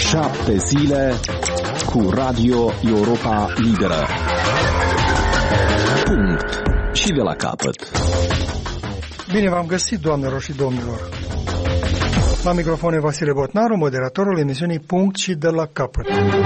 7 zile cu Radio Europa Liberă. Punct. Și de la capăt. Bine v-am găsit, doamnelor și domnilor. La microfon e Vasile Botnaru, moderatorul emisiunii Punct și de la capăt.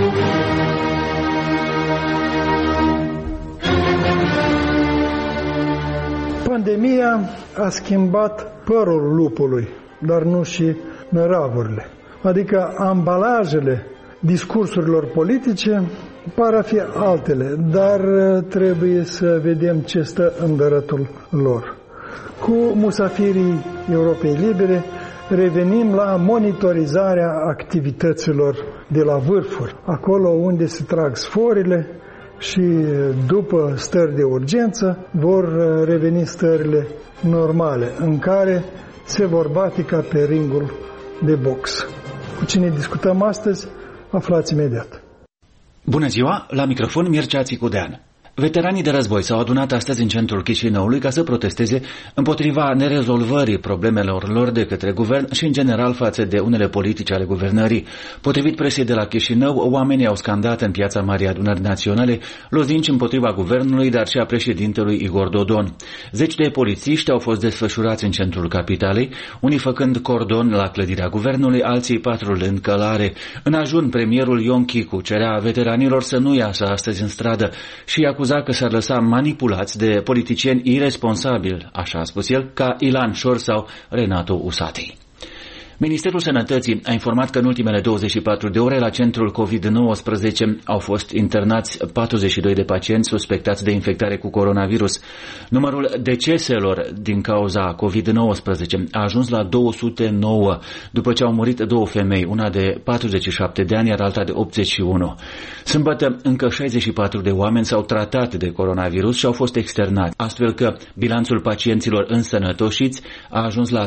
Pandemia a schimbat părul lupului, dar nu și năravurile. Adică ambalajele discursurilor politice par a fi altele, dar trebuie să vedem ce stă în dărătul lor. Cu musafirii Europei Libere revenim la monitorizarea activităților de la vârfuri, acolo unde se trag sforile și după stări de urgență vor reveni stările normale, în care se vor bate ca pe ringul de box. Cu cine discutăm astăzi, aflați imediat. Bună ziua, la microfon Mircea Țicudean. Veteranii de război s-au adunat astăzi în centrul Chișinăului ca să protesteze împotriva nerezolvării problemelor lor de către guvern și în general față de unele politici ale guvernării. Potrivit presiei de la Chișinău, oamenii au scandat în piața Marii Adunări Naționale lozinci împotriva guvernului, dar și a președintelui Igor Dodon. Zeci de polițiști au fost desfășurați în centrul capitalei, unii făcând cordon la clădirea guvernului, alții patrulând călare. În ajun, premierul Ion Chicu cerea veteranilor să nu iasă astăzi în stradă și acuza că s-ar lăsa manipulați de politicieni irresponsabili, așa a spus el, ca Ilan Șor sau Renato Usati. Ministerul Sănătății a informat că în ultimele 24 de ore la centrul COVID-19 au fost internați 42 de pacienți suspectați de infectare cu coronavirus. Numărul deceselor din cauza COVID-19 a ajuns la 209, după ce au murit două femei, una de 47 de ani, iar alta de 81. Sâmbătă, încă 64 de oameni s-au tratat de coronavirus și au fost externați, astfel că bilanțul pacienților însănătoșiți a ajuns la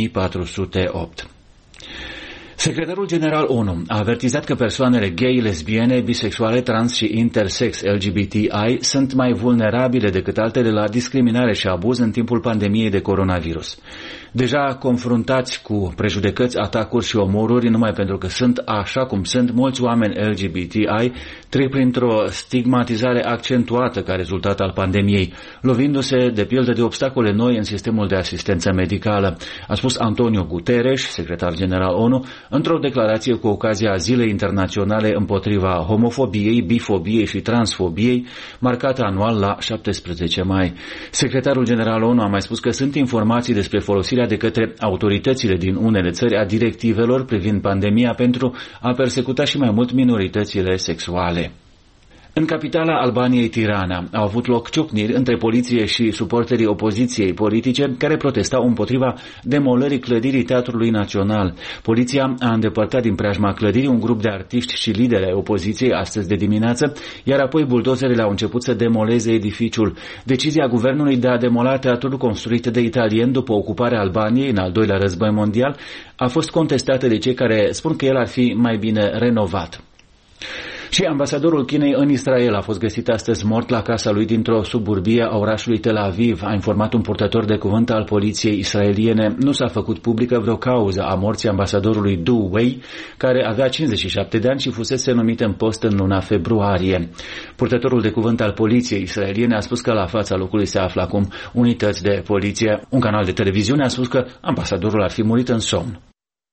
2408. Secretarul General ONU a avertizat că persoanele gay, lesbiene, bisexuale, trans și intersex LGBTI sunt mai vulnerabile decât altele la discriminare și abuz în timpul pandemiei de coronavirus. Deja confruntați cu prejudecăți, atacuri și omoruri numai pentru că sunt așa cum sunt, mulți oameni LGBTI trec printr-o stigmatizare accentuată ca rezultat al pandemiei, lovindu-se de pildă de obstacole noi în sistemul de asistență medicală, a spus Antonio Guterres, secretar general ONU, într-o declarație cu ocazia Zilei Internaționale împotriva homofobiei, bifobiei și transfobiei, marcată anual la 17 mai. Secretarul general ONU a mai spus că sunt informații despre folosirea de către autoritățile din unele țări a directivelor privind pandemia pentru a persecuta și mai mult minoritățile sexuale. În capitala Albaniei, Tirana, au avut loc ciocniri între poliție și suporterii opoziției politice care protestau împotriva demolării clădirii Teatrului Național. Poliția a îndepărtat din preajma clădirii un grup de artiști și lideri ai opoziției astăzi de dimineață, iar apoi buldozerele au început să demoleze edificiul. Decizia guvernului de a demola teatrul construit de italieni după ocuparea Albaniei în al doilea război mondial a fost contestată de cei care spun că el ar fi mai bine renovat. Și ambasadorul Chinei în Israel a fost găsit astăzi mort la casa lui dintr-o suburbie a orașului Tel Aviv, a informat un purtător de cuvânt al poliției israeliene. Nu s-a făcut publică vreo cauză a morții ambasadorului Du Wei, care avea 57 de ani și fusese numit în post în luna februarie. Purtătorul de cuvânt al poliției israeliene a spus că la fața locului se află acum unități de poliție. Un canal de televiziune a spus că ambasadorul ar fi murit în somn.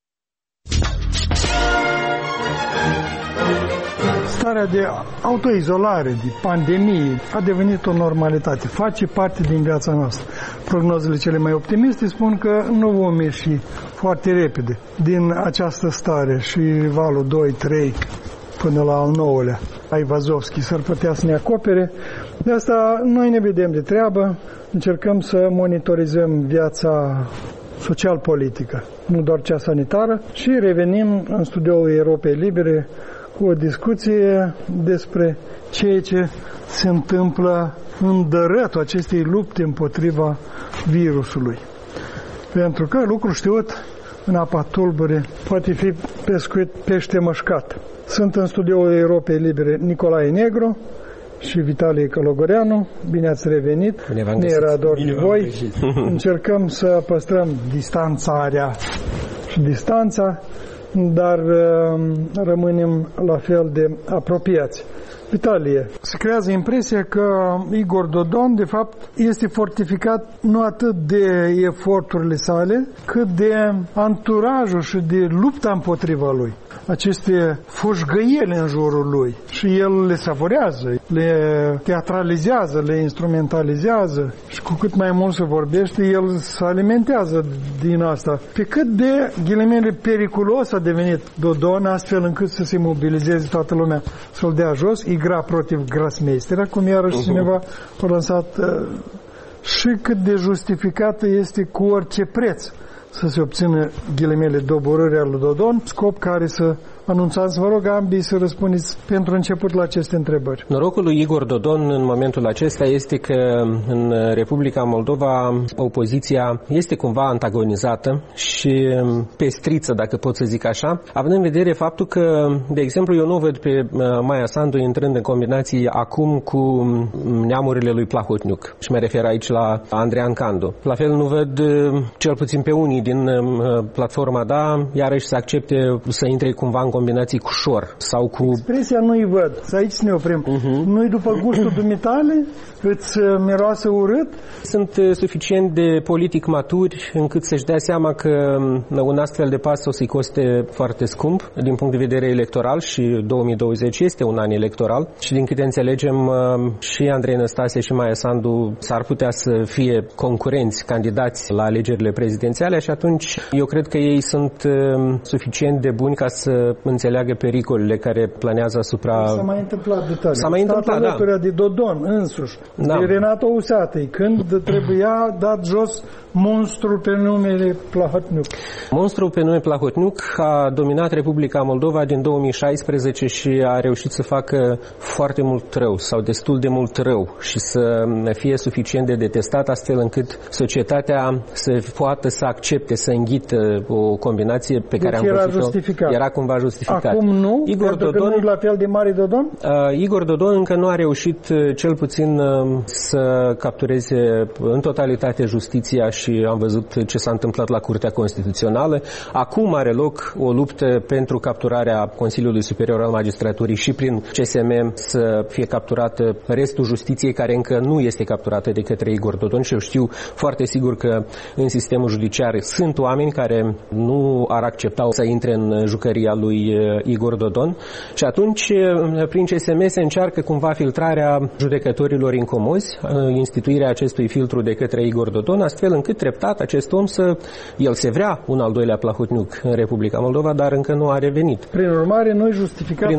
Starea de autoizolare, de pandemie, a devenit o normalitate, face parte din viața noastră. Prognozele cele mai optimiste spun că nu vom ieși foarte repede din această stare și valul 2-3 până la al 9-lea. Aivazovski s-ar putea să ne acopere. De asta noi ne vedem de treabă, încercăm să monitorizăm viața social-politică, nu doar cea sanitară, și revenim în studioul Europei Libere cu o discuție despre ceea ce se întâmplă în dărătul acestei lupte împotriva virusului. Pentru că, lucru știut, în apa tulbure poate fi pescuit pește mășcat. Sunt în studioul Europei Libere Nicolae Negru și Vitalie Călogoreanu. Bine ați revenit, ne era dor de voi. Încercăm să păstrăm distanțarea și distanța dar rămânem la fel de apropiați. Vitalie, se creează impresia că Igor Dodon, de fapt, este fortificat nu atât de eforturile sale, cât de anturajul și de lupta împotriva lui. Aceste foșgăiele în jurul lui și el le savorează, le teatralizează, le instrumentalizează și cu cât mai mult se vorbește, el se alimentează din asta. Pe cât de, ghilimele, periculos a devenit Dodon, astfel încât să se mobilizeze toată lumea să-l dea jos, igra protiv Grasmeistera, cum iarăși cineva a lansat, și cât de justificată este cu orice preț să se obțină, ghilimele, doborârea lui Dodon, scop care să anunțați. Vă rog ambii să răspundeți pentru început la aceste întrebări. Norocul lui Igor Dodon în momentul acesta este că în Republica Moldova opoziția este cumva antagonizată și pestriță, dacă pot să zic așa, având în vedere faptul că, de exemplu, eu nu văd pe Maia Sandu intrând în combinații acum cu neamurile lui Plahotniuc. Și mă refer aici la Andrean Candu. La fel nu văd, cel puțin pe unii din platforma DA, iarăși să accepte să intre cumva în combinații cu Șor sau cu... Expresia nu-i văd. Să aici să ne oprim. Nu-i după gustul dumitale? Îți miroase urât? Sunt suficient de politic maturi încât să-și dea seama că un astfel de pas o să-i coste foarte scump din punct de vedere electoral și 2020 este un an electoral și din câte înțelegem și Andrei Năstase și Maia Sandu s-ar putea să fie concurenți, candidați la alegerile prezidențiale și atunci eu cred că ei sunt suficient de buni ca să înțeleagă pericolele care planează asupra... S-a mai întâmplat detalii. S-a mai întâmplat, da. Alături de Dodon însuși, de Renato Usatăi, când trebuia dat jos monstrul pe numele Plahotniuc. Monstrul pe nume Plahotniuc a dominat Republica Moldova din 2016 și a reușit să facă foarte mult rău sau destul de mult rău și să fie suficient de detestat astfel încât societatea să poată să accepte, să înghită o combinație pe care am văzut-o. Era cumva justificat. Acum nu? Igor Dodon, că nu e la fel de mare Dodon? Igor Dodon încă nu a reușit cel puțin să captureze în totalitate justiția și am văzut ce s-a întâmplat la Curtea Constituțională. Acum are loc o luptă pentru capturarea Consiliului Superior al Magistraturii și prin CSM să fie capturată restul justiției care încă nu este capturată de către Igor Dodon și eu știu foarte sigur că în sistemul judiciar sunt oameni care nu ar accepta să intre în jucăria lui Igor Dodon și atunci prin CSM se încearcă cumva filtrarea judecătorilor incomozi, instituirea acestui filtru de către Igor Dodon, astfel încât treptat acest om el se vrea un al doilea Plahotniuc în Republica Moldova, dar încă nu a revenit. Prin urmare, nu este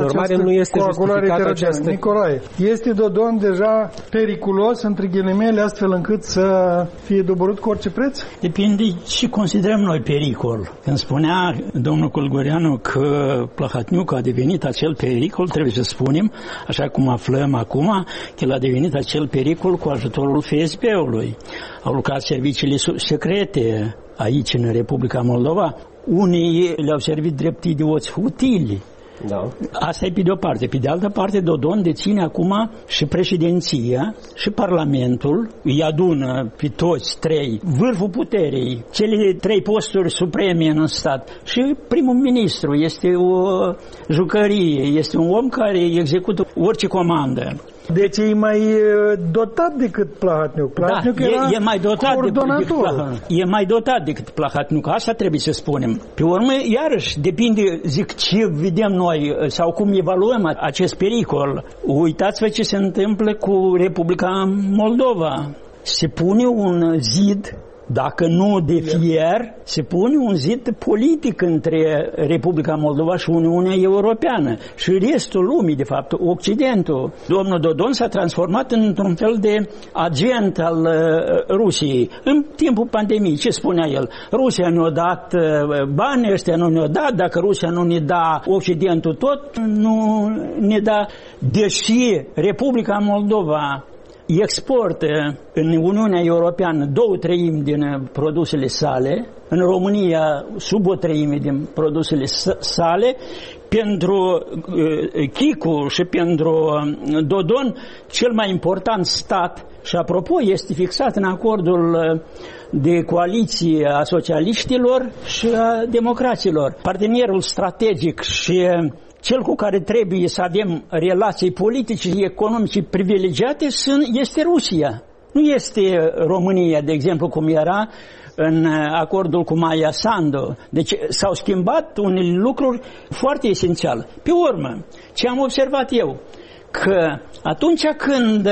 justificat această... Nicolae, este Dodon deja periculos, între ghilimele, astfel încât să fie doborât cu orice preț? Depinde ce considerăm noi pericol. Când spunea domnul Colgoreanu că Plahotniuc a devenit acel pericol, trebuie să spunem, așa cum aflăm acum, că el a devenit acel pericol cu ajutorul FSB-ului. Au lucrat serviciile secrete aici în Republica Moldova. Unii le-au servit drept idioți utili. Da. Asta e pe de o parte. Pe de altă parte, Dodon deține acum și președinția și Parlamentul, îi adună pe toți trei, vârful puterii, cele trei posturi supreme în stat. Și primul ministru este o jucărie, este un om care execută orice comandă. Deci e mai dotat decât Plahotniuc. Plahotniuc era e mai dotat coordonator. E mai dotat decât Plahotniuc. Asta trebuie să spunem. Pe urmă, iarăși, depinde, zic, ce vedem noi sau cum evaluăm acest pericol. Uitați-vă ce se întâmplă cu Republica Moldova. Se pune un zid, dacă nu de fier, se pune un zid politic între Republica Moldova și Uniunea Europeană și restul lumii, de fapt, Occidentul. Domnul Dodon s-a transformat într-un fel de agent al Rusiei. În timpul pandemiei, ce spunea el? Rusia ne-a dat bani, ăștia nu ne-a dat, dacă Rusia nu ne da, Occidentul tot nu ne da. Deși Republica Moldova exportă în Uniunea Europeană 2/3 din produsele sale, în România sub 1/3 din produsele sale, pentru Chicu și pentru Dodon, cel mai important stat Și apropo, este fixat în acordul de coaliție a socialiștilor și a democraților. Partenerul strategic și cel cu care trebuie să avem relații politice și economice privilegiate este Rusia. Nu este România, de exemplu, cum era în acordul cu Maia Sandu. Deci s-au schimbat unele lucruri foarte esențiale. Pe urmă, ce am observat eu, că atunci când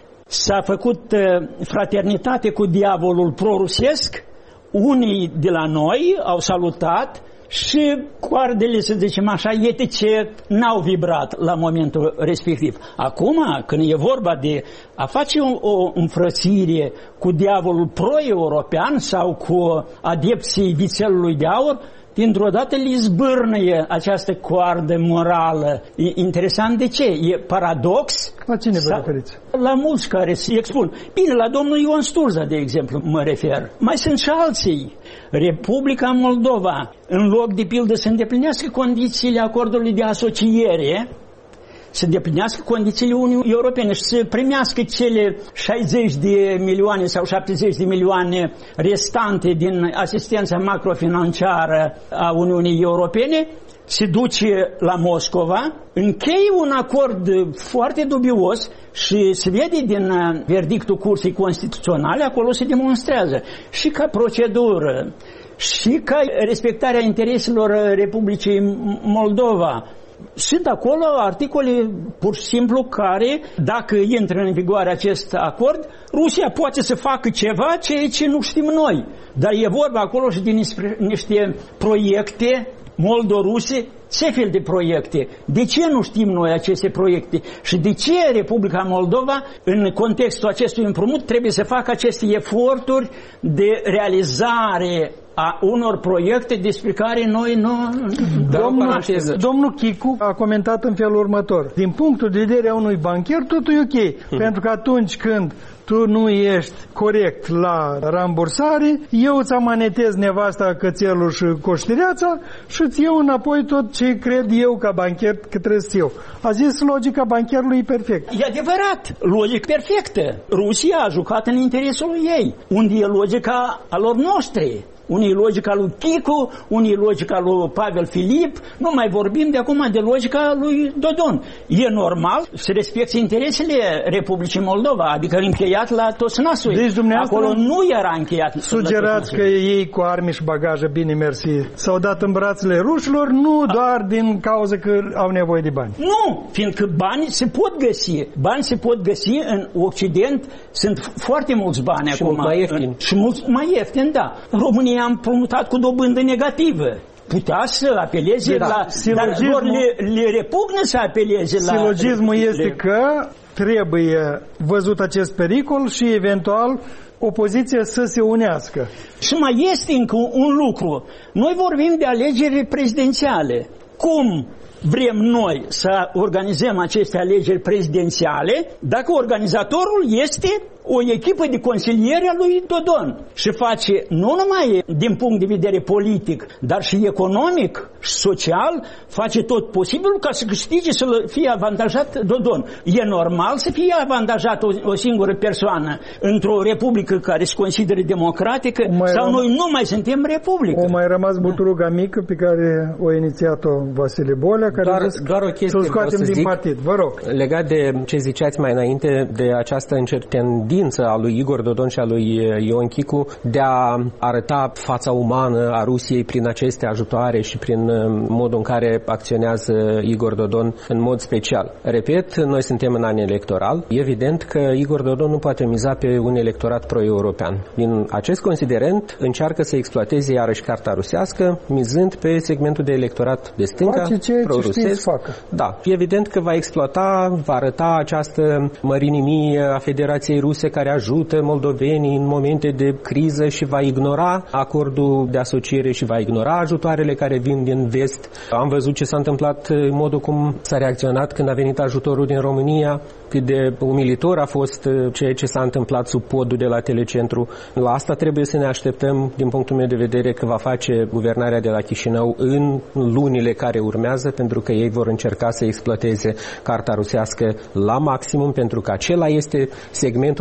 s-a făcut fraternitate cu diavolul prorusesc, unii de la noi au salutat și coardele, să zicem așa, etice n-au vibrat la momentul respectiv. Acum, când e vorba de a face o înfrățire cu diavolul pro-european sau cu adepții vițelului de aur, dintr-o dată li zbârnăie această coardă morală. E interesant de ce? E paradox? La cine vă referiți? La mulți care se expun. Bine, la domnul Ion Sturza, de exemplu, mă refer. Mai sunt și alții. Republica Moldova, în loc de pildă să îndeplinească condițiile acordului de asociere, să îndeplinească condițiile Uniunii Europene și să primească cele 60 de milioane sau 70 de milioane restante din asistența macrofinanciară a Uniunii Europene, se duce la Moscova, încheie un acord foarte dubios și se vede din verdictul Curții Constituționale, acolo se demonstrează și ca procedură, și ca respectarea intereselor Republicii Moldova. Sunt acolo articole pur și simplu care, dacă intră în vigoare acest acord, Rusia poate să facă ceva ce nu știm noi. Dar e vorba acolo și de niște proiecte moldoruse. Ce fel de proiecte? De ce nu știm noi aceste proiecte? Și de ce Republica Moldova, în contextul acestui împrumut, trebuie să facă aceste eforturi de realizare a unor proiecte despre care noi nu... Domnul Chicu a comentat în felul următor. Din punctul de vedere a unui bancher, totul e ok. Pentru că atunci când tu nu ești corect la rambursare, eu îți amanetez nevasta, cățelul și coștireața și îți iau înapoi tot ce cred eu ca bancher că trebuie să iau. A zis logica bancherului e perfect. E adevărat, logică perfectă. Rusia a jucat în interesul ei. Unde e logica a lor noștri? Unii logica lui Chicu, unii logica lui Pavel Filip, nu mai vorbim de acum de logica lui Dodon. E normal să respecte interesele Republicii Moldova, adică încheiat la toți nasului. Deci acolo nu era încheiat. Sugerați că ei cu arme și bagaje, bine mersi, s-au dat în brațele rușilor, nu doar din cauza că au nevoie de bani. Nu, fiindcă bani se pot găsi. Bani se pot găsi în Occident, sunt foarte mulți bani și acum. Mult mai ieftin. Și mult mai ieftin, da. România am promutat cu dobândă negativă. Putea să apeleze la... Dar lor le repugnă să apeleze la... Silogismul este că trebuie văzut acest pericol și eventual opoziția să se unească. Și mai este încă un lucru. Noi vorbim de alegeri prezidențiale. Cum vrem noi să organizăm aceste alegeri prezidențiale dacă organizatorul este o echipă de consilieri a lui Dodon și face nu numai din punct de vedere politic, dar și economic și social, face tot posibilul ca să câștige, să fie avantajat Dodon. E normal să fie avantajat o singură persoană într-o republică care se consideră democratică sau noi nu mai suntem republică. O mai rămas buturuga mică pe care o inițiat-o Vasile Bolea, care doar o chestie să-l scoatem din partid. Vă rog. Legat de ce ziceați mai înainte, de această tendință a lui Igor Dodon și a lui Ion Chicu de a arăta fața umană a Rusiei prin aceste ajutoare și prin modul în care acționează Igor Dodon în mod special. Repet, noi suntem în an electoral. E evident că Igor Dodon nu poate miza pe un electorat pro-european. Din acest considerent încearcă să exploateze iarăși carta rusească, mizând pe segmentul de electorat de stânga, pro-rusesc. Da, e evident că va exploata, va arăta această mărinimie a Federației Ruse care ajută moldovenii în momente de criză și va ignora acordul de asociere și va ignora ajutoarele care vin din vest. Am văzut ce s-a întâmplat, în modul cum s-a reacționat când a venit ajutorul din România, cât de umilitor a fost ceea ce s-a întâmplat sub podul de la Telecentru. La asta trebuie să ne așteptăm, din punctul meu de vedere, că va face guvernarea de la Chișinău în lunile care urmează, pentru că ei vor încerca să exploateze carta rusească la maximum, pentru că acela este segmentul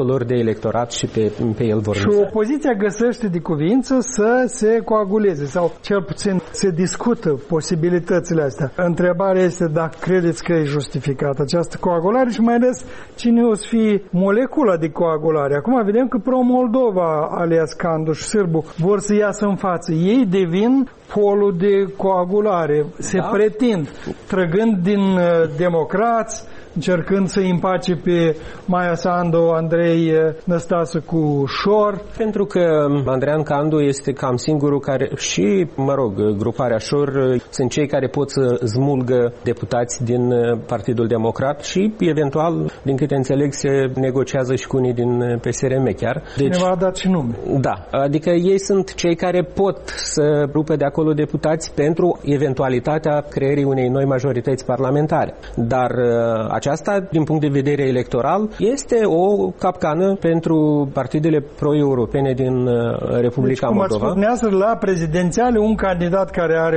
lor de electorat și pe el vor Și miza. opoziția găsește de cuvință să se coaguleze sau cel puțin se discută posibilitățile astea. Întrebarea este dacă credeți că e justificată această coagulare și mai ales cine o să fie molecula de coagulare. Acum vedem că pro-Moldova, alias Candu și Sârbu, vor să iasă în față. Ei devin polul de coagulare, se pretind, trăgând din democrați, încercând să împace pe Maia Sandu, Andrei Năstase cu Șor. Pentru că Andrean Candu este cam singurul care și, gruparea Șor sunt cei care pot să smulgă deputați din Partidul Democrat și, eventual, din câte înțeleg, se negociază și cu unii din PSRM chiar. Deci, cineva a dat și nume. Da, adică ei sunt cei care pot să rupe de acolo deputați pentru eventualitatea creării unei noi majorități parlamentare. Dar aceasta, din punct de vedere electoral, este o capcană pentru partidele pro-europene din Republica Moldova. Cum ați spus, la prezidențiale, un candidat care are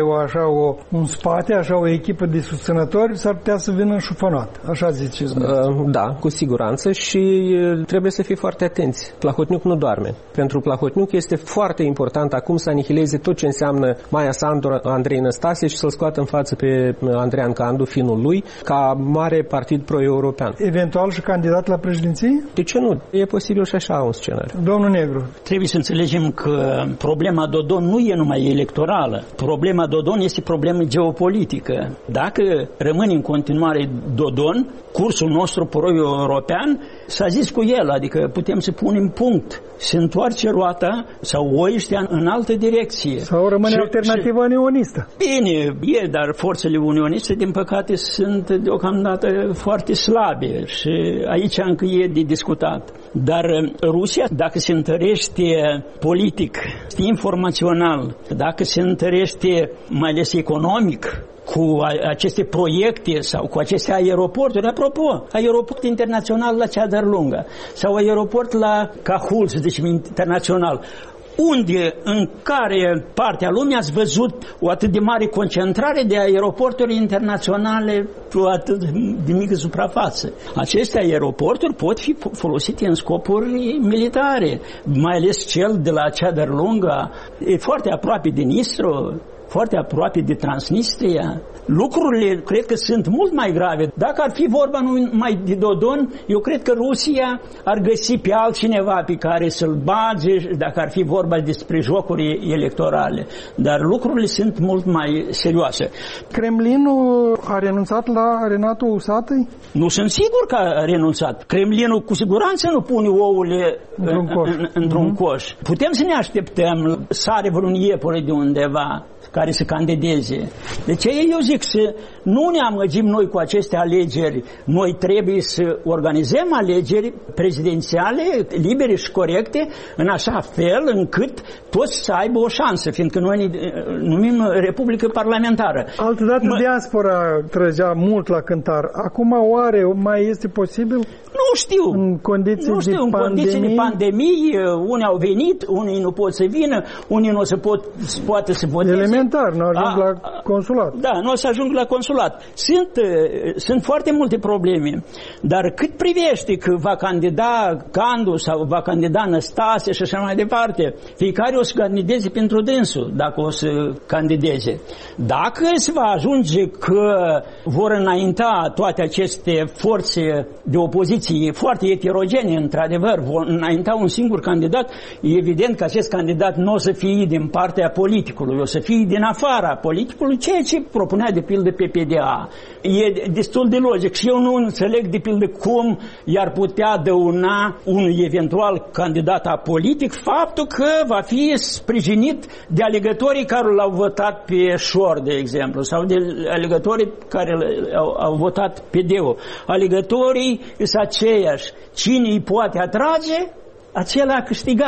un spate, o echipă de susținători, s-ar putea să vină șufănat. Așa ziceți. Da, cu siguranță și trebuie să fii foarte atenți. Plahotniuc nu doarme. Pentru Plahotniuc este foarte important acum să anihileze tot ce înseamnă Maia Sandu, Andrei Năstase și să-l scoată în față pe Andrean Candu, finul lui, ca mare partid pro-european. Eventual și candidat la președinție? De ce nu? E posibil și așa un scenariu. Domnul Negru. Trebuie să înțelegem că problema Dodon nu e numai electorală. Problema Dodon este problemă geopolitică. Dacă rămâne în continuare Dodon, cursul nostru pro-european, s-a zis cu el, adică putem să punem punct. Se întoarce roata sau oiștea în altă direcție. Sau rămâne alternativa unionistă. Bine, dar forțele unioniste, din păcate, sunt deocamdată foarte slabe și aici încă e de discutat. Dar Rusia, dacă se întărește politic, informațional, dacă se întărește mai ales economic, cu aceste proiecte sau cu aceste aeroporturi, apropo, aeroport internațional la Ceadărlungă sau aeroport la Cahul, deci internațional, unde, în care parte a lumii ați văzut o atât de mare concentrare de aeroporturi internaționale pe o atât de mică suprafață. Aceste aeroporturi pot fi folosite în scopuri militare, mai ales cel de la Ceadărlungă, e foarte aproape de Nistru, foarte aproape de Transnistria. Lucrurile cred că sunt mult mai grave. Dacă ar fi vorba numai de Dodon, eu cred că Rusia ar găsi pe altcineva pe care să-l bage dacă ar fi vorba despre jocuri electorale. Dar lucrurile sunt mult mai serioase. Kremlinul a renunțat la Renato Usatăi? Nu sunt sigur că a renunțat. Kremlinul cu siguranță nu pune ouăle într-un coș. Putem să ne așteptăm, sare vreun iepure de undeva care să candideze. Deci eu zic să nu ne amăgim noi cu aceste alegeri. Noi trebuie să organizăm alegeri prezidențiale libere și corecte în așa fel încât toți să aibă o șansă, fiindcă noi ne numim Republică Parlamentară. Altădată diaspora trăgea mult la cântar. Acum oare mai este posibil? Nu știu. În condiții de pandemie, unii au venit, unii nu pot să vină, unii nu se poate să voteze. Elementar, nu ajung la consulat. Da, nu o să ajung la consulat. Sunt foarte multe probleme, dar cât privește că va candida Candu sau va candida Năstase și așa mai departe, fiecare o să candideze pentru dânsul, dacă o să candideze. Dacă se va ajunge că vor înainta toate aceste forțe de opoziție foarte heterogene, într-adevăr, vor înainta un singur candidat, e evident că acest candidat nu o să fie din partea politicului, o să fie din afara politicului, ceea ce propunea de pildă PPDA. E destul de logic și eu nu înțeleg de pildă cum i-ar putea dăuna unui eventual candidat apolitic faptul că va fi sprijinit de alegătorii care l-au votat pe Șor, de exemplu, sau de alegătorii care au votat PD-ul. Alegătorii sunt aceiași. Cine îi poate atrage, acela a câștigat.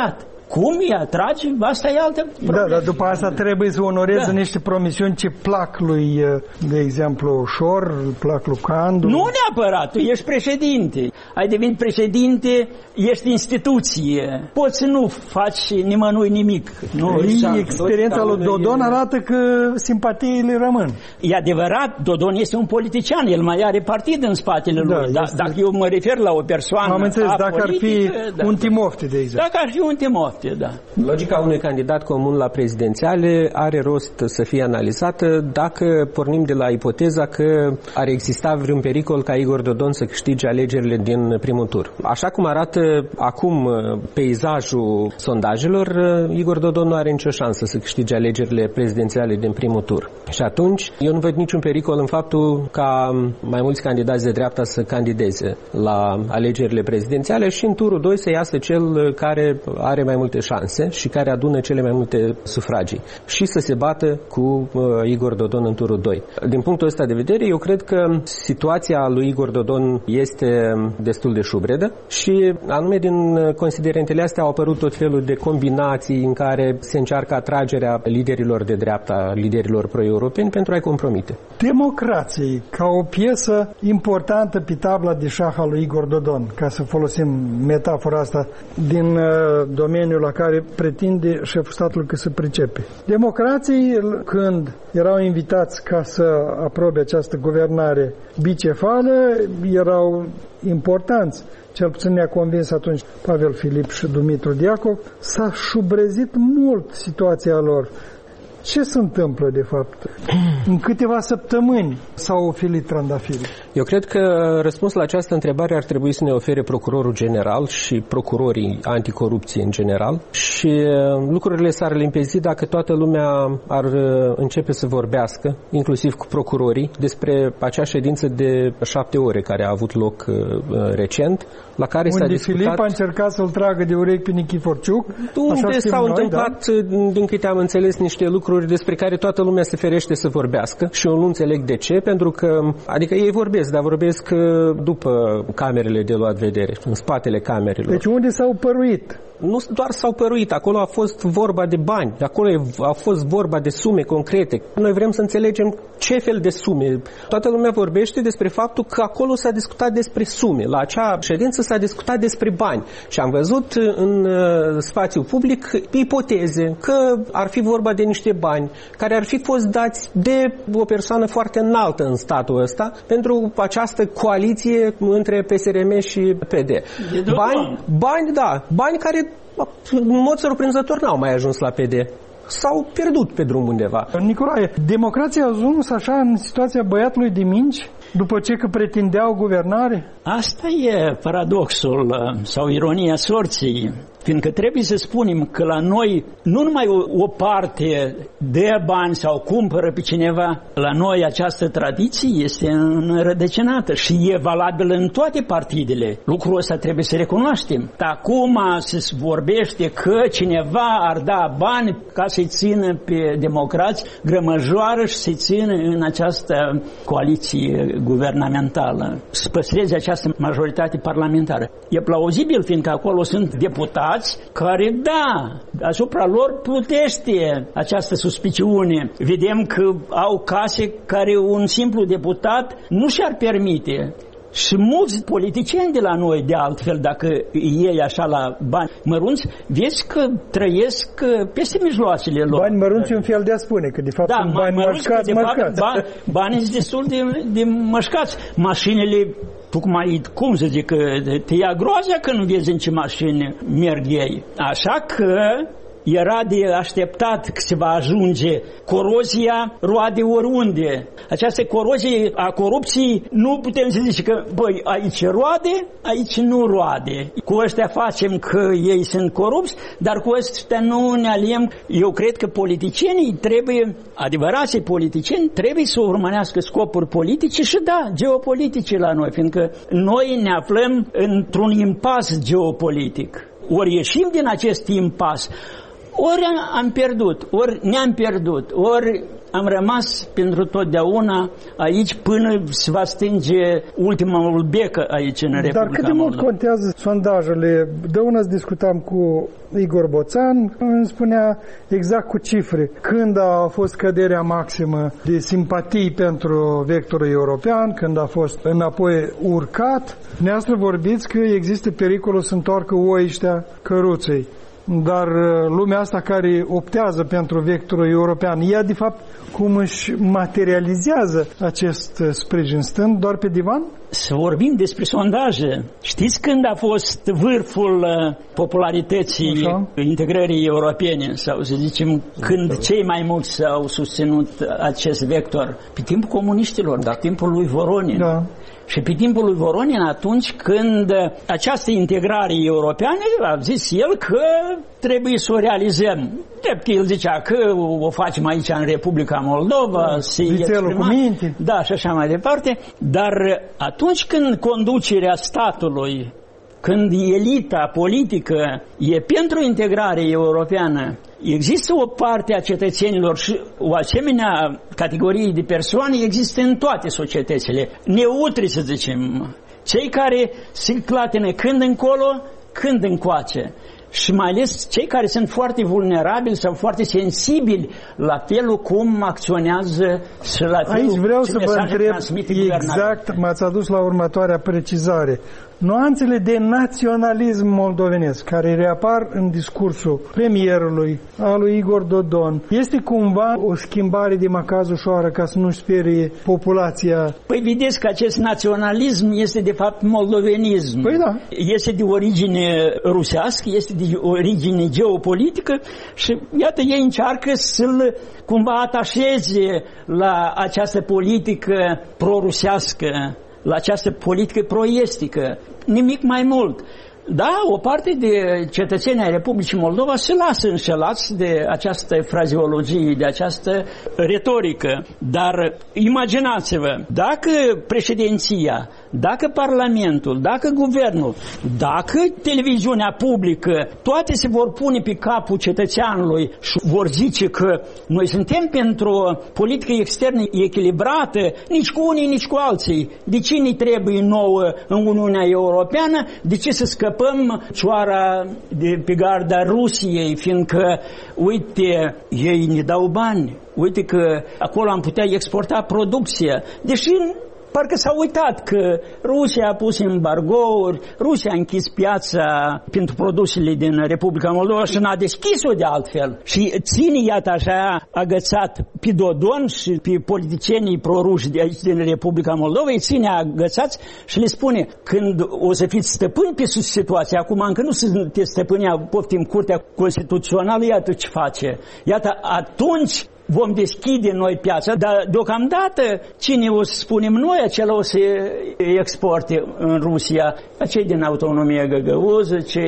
Cum îi atrage, asta e altă problemă. Da, dar după asta trebuie să onoreze niște promisiuni ce plac lui, de exemplu, Șor, plac lui Candu. Nu neapărat, tu ești președinte. Ai devenit președinte, ești instituție. Poți să nu faci nimănui nimic. Experiența lui Dodon arată că simpatiile rămân. E adevărat, Dodon este un politician, el mai are partid în spatele lui. Dacă eu mă refer la o persoană am înțeles, dacă politică, ar fi un Timofte, de exemplu. Dacă ar fi un Timofte, da. Logica unui candidat comun la prezidențiale are rost să fie analizată dacă pornim de la ipoteza că ar exista vreun pericol ca Igor Dodon să câștige alegerile din primul tur. Așa cum arată acum peisajul sondajelor, Igor Dodon nu are nicio șansă să câștige alegerile prezidențiale din primul tur. Și atunci eu nu văd niciun pericol în faptul ca mai mulți candidați de dreapta să candideze la alegerile prezidențiale și în turul 2 să iasă cel care are mai multe șanse și care adună cele mai multe sufragii și să se bată cu Igor Dodon în turul 2. Din punctul ăsta de vedere, eu cred că situația lui Igor Dodon este destul de șubredă și anume din considerentele astea au apărut tot felul de combinații în care se încearcă atragerea liderilor de dreapta, liderilor pro-europeni pentru a-i compromite. Democrații, ca o piesă importantă pe tabla de șah a lui Igor Dodon, ca să folosim metafora asta din domeniul la care pretinde șeful statului că se pricepe. Democrații, când erau invitați ca să aprobe această guvernare bicefală, erau importanți. Cel puțin ne-a convins atunci Pavel Filip și Dumitru Diacov, s-a șubrezit mult situația lor. Ce se întâmplă, de fapt? În câteva săptămâni s-au ofilit trandafirii. Eu cred că răspunsul la această întrebare ar trebui să ne ofere procurorul general și procurorii anticorupție în general și lucrurile s-ar limpezi dacă toată lumea ar începe să vorbească, inclusiv cu procurorii, despre acea ședință de 7 ore care a avut loc recent, la care s-a discutat... Filip a încercat să-l tragă de urechi pe Nichiforciuc. Unde s-au întâmplat, din câte am înțeles, niște lucruri despre care toată lumea se ferește să vorbească și eu nu înțeleg de ce, pentru că, adică ei vorbesc, dar vorbesc după camerele de luat vedere, în spatele camerelor. Deci unde s-au păruit? Nu doar s-au păruit, acolo a fost vorba de bani, acolo a fost vorba de sume concrete. Noi vrem să înțelegem ce fel de sume. Toată lumea vorbește despre faptul că acolo s-a discutat despre sume. La acea ședință s-a discutat despre bani și am văzut în spațiu public ipoteze că ar fi vorba de niște bani care ar fi fost dați de o persoană foarte înaltă în statul ăsta pentru această coaliție între PSRM și PD. Bani care în mod surprinzător n-au mai ajuns la PD. S-au pierdut pe drum undeva. Nicolae, democrația a ajuns așa în situația băiatului de minci după ce că pretindeau guvernare? Asta e paradoxul sau ironia sorții. Fiindcă trebuie să spunem că la noi nu numai o parte dă bani sau cumpără pe cineva, la noi această tradiție este înrădăcinată și e valabilă în toate partidele. Lucrul ăsta trebuie să recunoaștem. Acum se vorbește că cineva ar da bani ca să-i țină pe democrați grămăjoară și să-i țină în această coaliție guvernamentală, să păstreze această majoritate parlamentară. E plauzibil, fiindcă acolo sunt deputați care, da, asupra lor plutește această suspiciune. Vedem că au case care un simplu deputat nu și-ar permite. Și mulți politicieni de la noi, de altfel, dacă iei așa la bani mărunți, vezi că trăiesc peste mijloacele lor. Bani mărunți e un fel de a spune, că de fapt sunt bani mășcați. Banii sunt destul de mășcați. Mașinile, tocmai, cum să zic, te ia groază când vezi în ce mașini merg ei. Așa că era de așteptat că se va ajunge corozia roade oriunde. Această corozie a corupției nu putem să zice că, băi, aici roade, aici nu roade. Cu ăștia facem că ei sunt corupți, dar cu ăștia nu ne aliem. Eu cred că politicienii trebuie, adevărații politicieni, trebuie să urmărească scopuri politice și, da, geopolitice la noi, fiindcă noi ne aflăm într-un impas geopolitic. Ori ieșim din acest impas, ori am pierdut, ori ne-am pierdut, ori am rămas pentru totdeauna aici până se va stinge ultimul bec aici în Republica Dar cât de mult contează sondajele? De una discutam cu Igor Boțan, îmi spunea exact cu cifre când a fost căderea maximă de simpatii pentru vectorul european, când a fost înapoi urcat. Neastră vorbiți că există pericolul să întoarcă oiștea căruței. Dar lumea asta care optează pentru vectorul european, ea de fapt cum își materializează acest sprijin, stând doar pe divan? Să vorbim despre sondaje. Știți când a fost vârful popularității integrării europene, sau să zicem, când cei mai mulți au susținut acest vector? Pe timpul comuniștilor, pe timpul lui Voronin. Da. Și pe timpul lui Voronin, atunci când această integrare europeană, a zis el că trebuie să o realizăm. Drept că el zicea că o facem aici în Republica Moldova, da, și așa mai departe. Dar atunci când conducerea statului, când elita politică e pentru integrare europeană, există o parte a cetățenilor și o asemenea categorie de persoane există în toate societățile, neutri să zicem, cei care se clatină când încolo, când încoace. Și mai ales cei care sunt foarte vulnerabili sau foarte sensibili la felul cum acționează și la felul aici vreau să vă întreb exact, m-ați adus la următoarea precizare. Nuanțele de naționalism moldovenesc care reapar în discursul premierului, al lui Igor Dodon, este cumva o schimbare de macaz ușoară ca să nu sperie populația? Păi vedeți că acest naționalism este de fapt moldovenism. Păi da. Este de origine rusească, este de origine geopolitică și iată ei încearcă să-l cumva atașeze la această politică prorusească, la această politică proestică, nimic mai mult. Da, o parte de cetățenii ai Republicii Moldova se lasă înșelați de această frazeologie, de această retorică. Dar imaginați-vă, dacă președinția, dacă Parlamentul, dacă Guvernul, dacă televiziunea publică, toate se vor pune pe capul cetățeanului și vor zice că noi suntem pentru o politică externă echilibrată, nici cu unii, nici cu alții. De ce ne trebuie nouă în Uniunea Europeană? De ce să scăpăm cioara de pe garda Rusiei, fiindcă, uite, ei ne dau bani, uite că acolo am putea exporta producția, deși parcă s-a uitat că Rusia a pus embargouri, Rusia a închis piața pentru produsele din Republica Moldova și n-a deschis-o de altfel. Și ține, iată așa, agățat pe Dodon și pe politicienii proruși de aici din Republica Moldova, îi ține agățați și le spune, când o să fiți stăpâni pe situația, acum încă nu sunteți stăpâni, poftim Curtea Constituțională, iată ce face. Iată, atunci vom deschide noi piața, dar deocamdată cine o să spunem noi, acela o să exporte în Rusia, cei din autonomia găgăuză, cei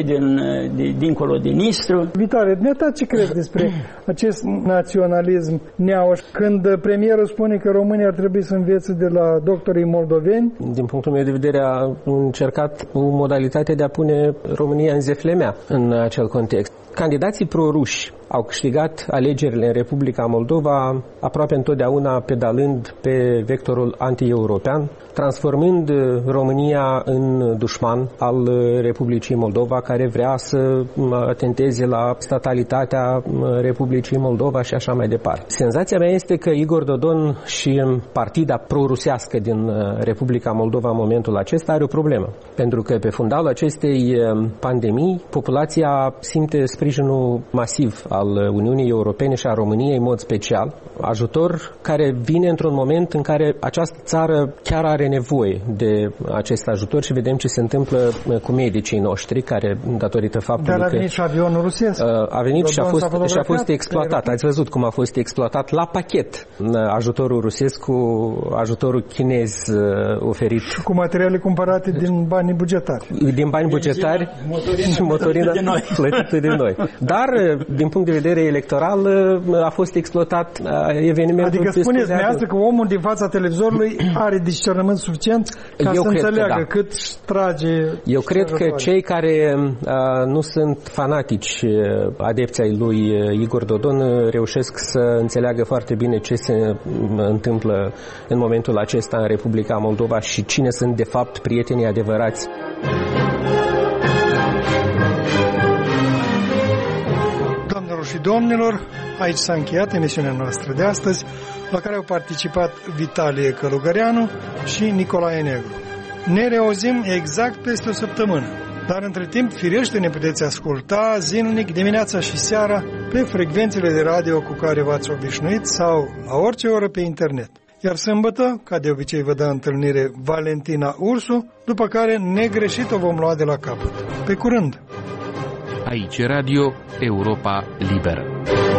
dincolo de Nistru. Vitale, dumneata ce crezi despre acest naționalism neauș, când premierul spune că România ar trebui să învețe de la doctorii moldoveni? Din punctul meu de vedere a încercat o modalitate de a pune România în zeflemea în acel context. Candidații proruși au câștigat alegerile în Republica Moldova aproape întotdeauna pedalând pe vectorul anti-european, transformând România în dușman al Republicii Moldova, care vrea să atenteze la statalitatea Republicii Moldova și așa mai departe. Senzația mea este că Igor Dodon și partida prorusească din Republica Moldova în momentul acesta are o problemă. Pentru că pe fundalul acestei pandemii, populația simte sprijinul masiv al Uniunii Europene și a României în mod special, ajutor care vine într-un moment în care această țară chiar are nevoie de acest ajutor și vedem ce se întâmplă cu medicii noștri, care, datorită faptului că... Dar a venit și avionul rusesc. A venit și a fost exploatat. Ați văzut cum a fost exploatat la pachet ajutorul rusesc cu ajutorul chinez oferit. Cu materiale cumpărate din banii bugetari. Din bani bugetari și motorina plătită de noi. Dar, din punct de vedere electoral, a fost exploatat evenimentul... Adică spuneți dumneavoastră că omul din fața televizorului are discernământ suficient ca să înțeleagă cât trage... Eu cred că cei care nu sunt fanatici adepți ai lui Igor Dodon reușesc să înțeleagă foarte bine ce se întâmplă în momentul acesta în Republica Moldova și cine sunt de fapt prietenii adevărați. Doamnelor și domnilor, aici s-a încheiat emisiunea noastră de astăzi, la care au participat Vitalie Călugăreanu și Nicolae Negru. Ne reauzim exact peste o săptămână, dar între timp, firește, ne puteți asculta zilnic, dimineața și seara, pe frecvențele de radio cu care v-ați obișnuit sau la orice oră pe internet. Iar sâmbătă, ca de obicei, vă dă întâlnire Valentina Ursu, după care negreșit o vom lua de la capăt. Pe curând! Aici Radio Europa Liberă.